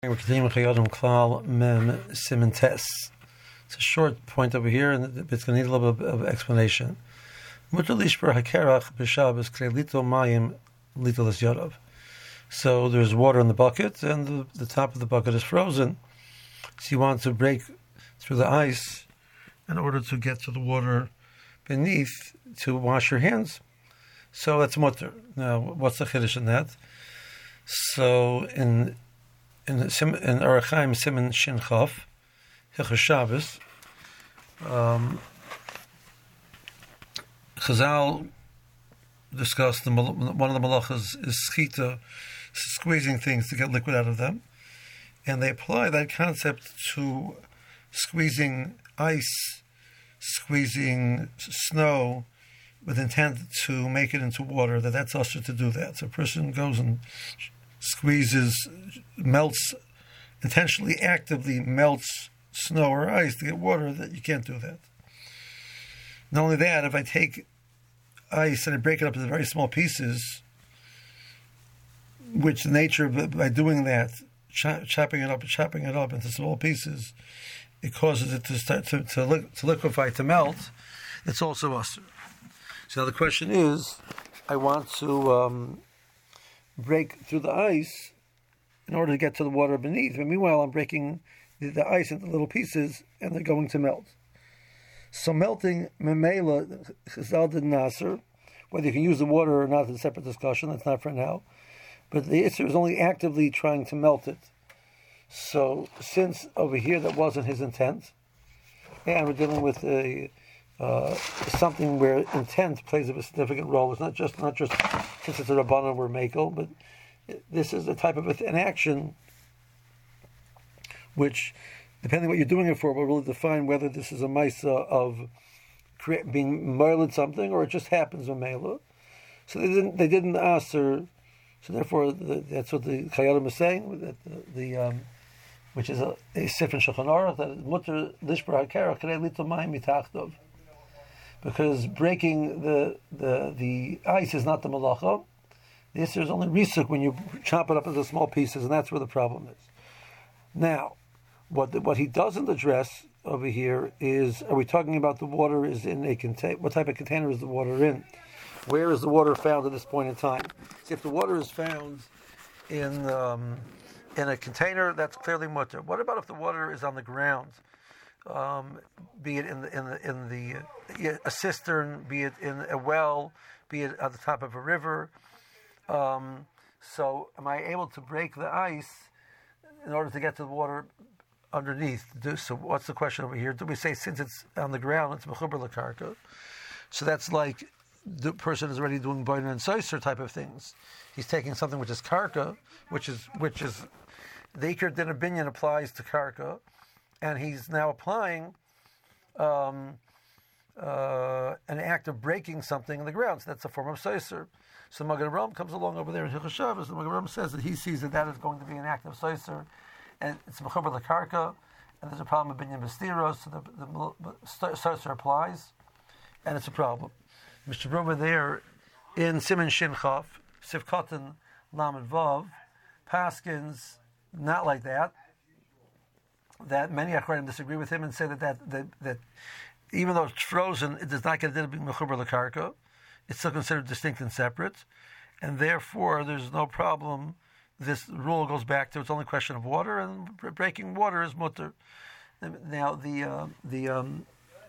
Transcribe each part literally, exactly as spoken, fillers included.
We're continuing with Chayodim Klal Mem Siman Tes. It's a short point over here, and it's going to need a little bit of explanation. Mutar lishbar hakerach b'Shabbos k'nei lito mayim lito l'syodov. So there's water in the bucket, and the, the top of the bucket is frozen. So you want to break through the ice in order to get to the water beneath to wash your hands. So that's mutar. Now, what's the chiddush in that? So in In in Orach Chaim Siman Shin Chaf, Hilchos Shabbos, um, Chazal discussed the, one of the malachas is schita, squeezing things to get liquid out of them, and they apply that concept to squeezing ice, squeezing snow, with intent to make it into water. That that's usher to do that. So a person goes and squeezes, melts, intentionally, actively melts snow or ice to get water, that you can't do that. Not only that, if I take ice and I break it up into very small pieces, which the nature of, by doing that, ch- chopping it up, chopping it up into small pieces, it causes it to start to, to, li- to liquefy, to melt, it's also usher. So now the question is, I want to um, break through the ice in order to get to the water beneath. And meanwhile, I'm breaking the, the ice into little pieces, and they're going to melt. So melting, memela, chazal did nasr, whether you can use the water or not is a separate discussion. That's not for now. But the Isser is only actively trying to melt it. So since over here that wasn't his intent, and we're dealing with a Uh, something where intent plays a significant role. It's not just not just since it's a rabbanon or makel, but this is a type of an action which, depending on what you're doing it for, will really define whether this is a maisa of cre- being moiled something or it just happens in mela. So they didn't they didn't answer. So therefore, the, that's what the Chayodim is saying. That the, the um, which is a, a sif in Shulchan Aruch, that mutar lishbar hakerach k'nei lito mayim mitachtov. Because breaking the, the the ice is not the malacha. The issur is only risuk when you chop it up into small pieces, and that's where the problem is. Now, what the, what he doesn't address over here is: are we talking about the water is in a container? What type of container is the water in? Where is the water found at this point in time? See, if the water is found in um, in a container, that's clearly mutter. What about if the water is on the ground? Um, be it in the in the in the a cistern, be it in a well, be it at the top of a river. Um, so, am I able to break the ice in order to get to the water underneath? So, what's the question over here? Do we say since it's on the ground, it's mechuber l'karka? So that's like the person is already doing boiner and soiser type of things. He's taking something which is karka, which is which is the ikar din binyan applies to karka. And he's now applying um, uh, an act of breaking something in the ground. So that's a form of soiser. So Magen Avraham comes along over there in Hilchos Shabbos, and Magen Avraham says that he sees that that is going to be an act of soiser, and it's mechuber l'karka, and there's a problem with binyan b'stiros, so the, the soiser applies, and it's a problem. Mister over there in Siman Shin Chaf, Sif Katan Lamed Vav, Paskins not like that. That many Acharonim disagree with him and say that, that that that even though it's frozen, it does not get to be mechuber l'karka. It's still considered distinct and separate, and therefore there's no problem. This rule goes back to it's only a question of water, and breaking water is mutter. Now the uh, the um,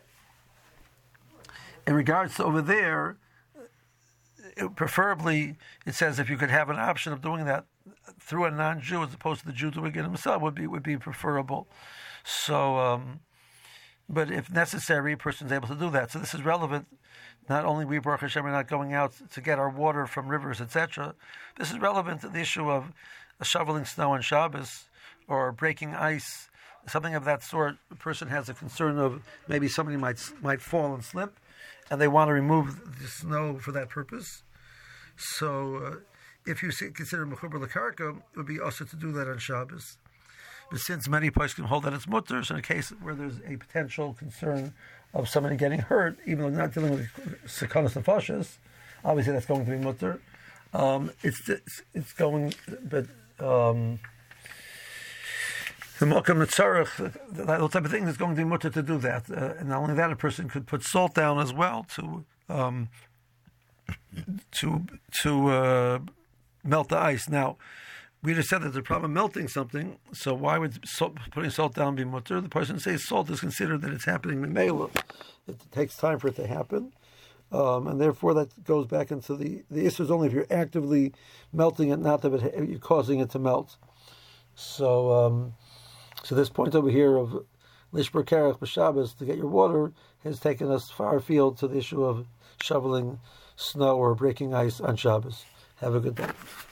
in regards to over there, it, preferably it says if you could have an option of doing that through a non-Jew as opposed to the Jew doing it himself would be would be preferable. So, um, but if necessary, a person is able to do that. So this is relevant. Not only we Baruch Hashem are not going out to get our water from rivers, et cetera. This is relevant to the issue of shoveling snow on Shabbos or breaking ice, something of that sort. A person has a concern of maybe somebody might might fall and slip, and they want to remove the snow for that purpose. So. Uh, If you consider mechuber l'karka, it would be also to do that on Shabbos. But since many poskim can hold that it's mutter, so in a case where there's a potential concern of somebody getting hurt, even though not dealing with sekanos nefashos, obviously that's going to be mutter. Um, it's, it's it's going, but um, the Malkam Netzarech, that type of thing is going to be mutter to do that. Uh, and not only that, a person could put salt down as well to um, to to uh, melt the ice. Now, we just said that the problem melting something, so why would salt, putting salt down be mutter? The person says salt is considered that it's happening in Mela. It takes time for it to happen. Um, and therefore that goes back into the, the issue is only if you're actively melting it, not that it, you're causing it to melt. So um, so this point over here of Lishber Kerach B'Shabbos, to get your water, has taken us far afield to the issue of shoveling snow or breaking ice on Shabbos. Have a good day.